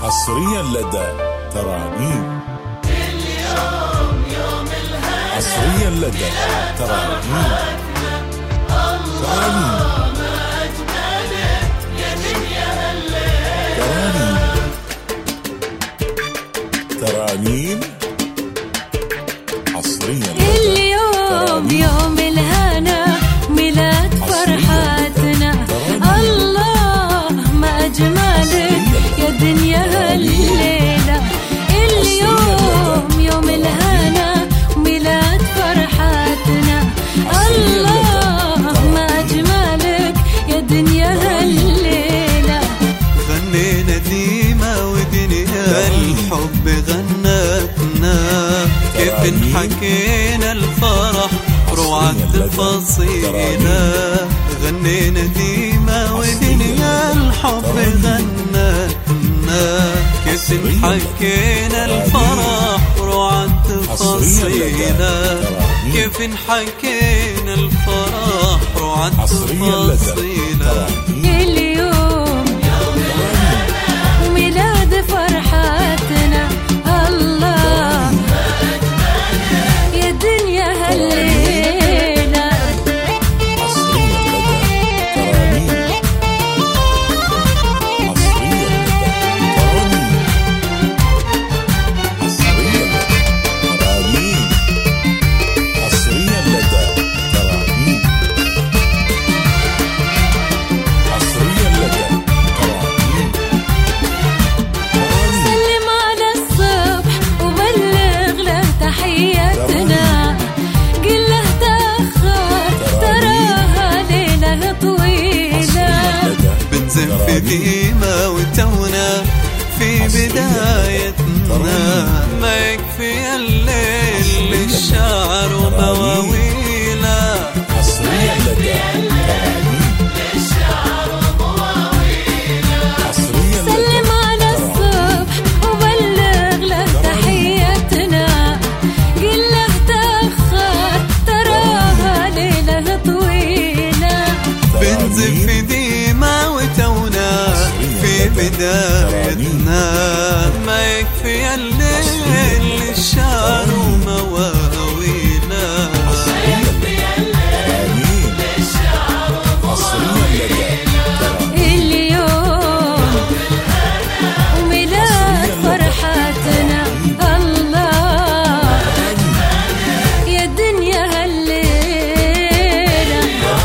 حصريا لدى ترانيم. اليوم يوم الهنا، حصريا لدى ترانيم. الله ما أجملك يا دنيا هالليل. ترانيم حصريا لدى اليوم يوم الهنا، ميلاد فرحاتنا. الله ما أجملك يا دنيا هالليلة. اليوم يوم الهنا، ميلاد فرحاتنا. الله ما أجملك يا دنيا هالليلة. غنينا ديما ودنيا الحب غنتنا، كيف حكينا الفرح روعة تفاصيلنا. غنينا ديما ودنيا الحب غنتنا، كيف حكينا الفرح روعة تفاصيلنا. كيف حكينا الفرح روعة تفاصيلنا. اليوم ميلاد فرحاتنا. الله يا دنيا هالليلة. حصريا لدى ترانيم. حصريا لدى ترانيم. حصريا لدى ترانيم. حصريا لدى ترانيم. حصريا لدى ترانيم. سلم على الصبح وبلغ له تحياتنا. قل له تأخر تراها ليلة طويلة. بنزف في ديما وتونا في بدايتنا. ما يكفي الليل للشعر ومواويله. حصريا لدى ترانيم. حصريا لدى سلم على الصبح وبلغ له تحياتنا. قل له تأخر تراها ليلة طويلة. بنزف في ديما وتونا في بدايتنا. ما يكفي الليل للشعر ومواويله. اليوم ميلاد فرحاتنا. الله يا دنيا هالليلة.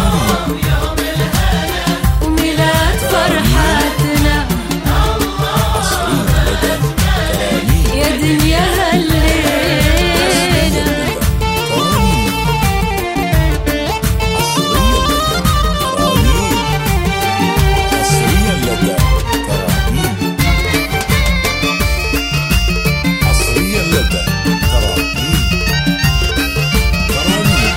وميلاد فرحاتنا. يا دنيا هالليلة. حصريا لدى ترانيم. حصريا لدى ترانيم. ترانيم.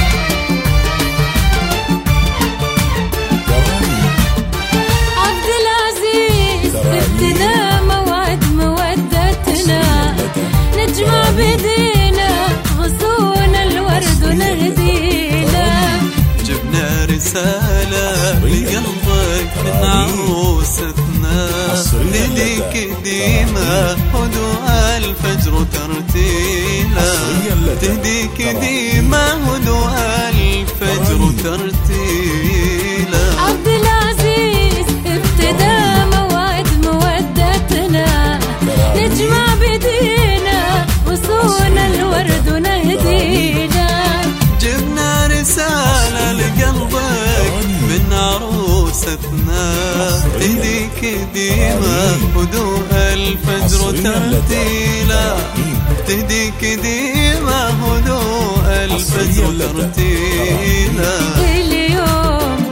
ترانيم. عبد العزيز ابتدى موعد مودتنا. نجمع بدينا غصون الورد ونهدينا. جبنا رسالة لقلبك من عروستنا. ليك ديما هدوء الفجر ترتيلا. تهديك ديما هدوء الفجر ترتيلا. عبد العزيز ابتدى موعد مودتنا. نجمع بدينا غصون الورد ونهدينا. جبنا رسالة لقلبك من عروستنا. تهديك ديما هدوء الفجر ترتيلا. تهديك ديما هدوء الفجر ترتيلا. اليوم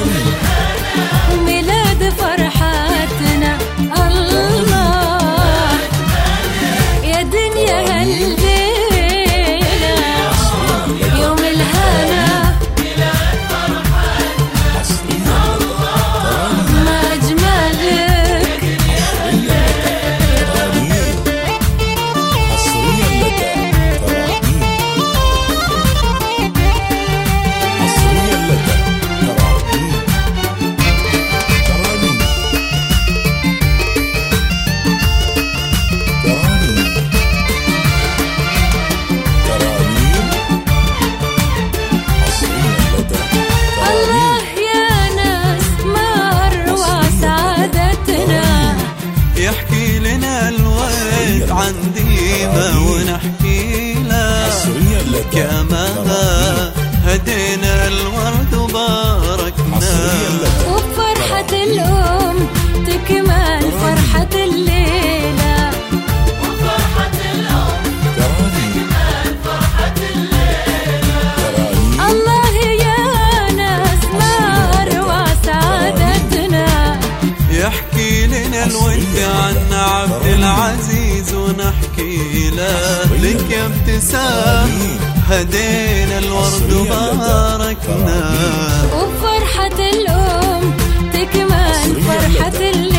ميلاد فرحاتنا. الله يا دنيا هالليلة. يوم الهنا ما أجملك. حصريا لدى ترانيم. حصريا يا ما هدينا الورد وباركنا. وبفرحة الأم تكمل فرحة الليلة، وفرحة الأم تكمل فرحة الليلة. الله يا ناس ما أروع سعادتنا. يحكي لنا الود عن عبد العزيز ونحكي له لك يا ابتسام هدينا الورد وباركنا. وبفرحة الأم تكمل فرحة الليلة.